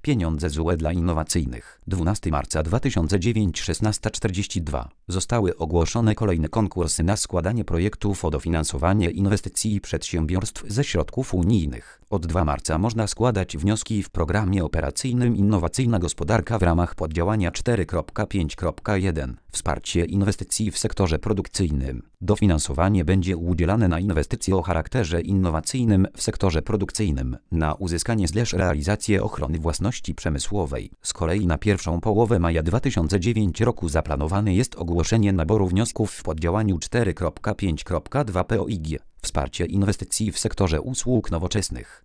Pieniądze z UE dla innowacyjnych. 12 marca 2009 16:42. Zostały ogłoszone kolejne konkursy na składanie projektów o dofinansowanie inwestycji przedsiębiorstw ze środków unijnych. Od 2 marca można składać wnioski w programie operacyjnym Innowacyjna Gospodarka w ramach poddziałania 4.5.1. Wsparcie inwestycji w sektorze produkcyjnym. Dofinansowanie będzie udzielane na inwestycje o charakterze innowacyjnym w sektorze produkcyjnym, na uzyskanie/realizację ochrony własności przemysłowej. Z kolei na pierwszą połowę maja 2009 roku zaplanowane jest ogłoszenie naboru wniosków w poddziałaniu 4.5.2 POIG. Wsparcie inwestycji w sektorze usług nowoczesnych.